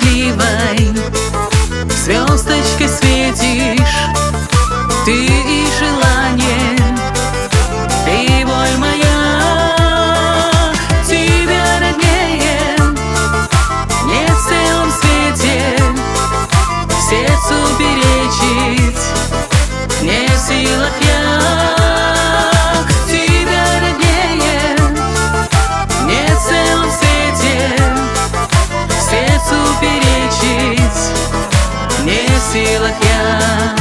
счастливой, звездочкой светишь ты и желание, и боль моя тебя роднее. Нет в целом свете сердцу перечить, не в силах я тебя роднее. Нет в целом свете сердцу перечить, не в силах я.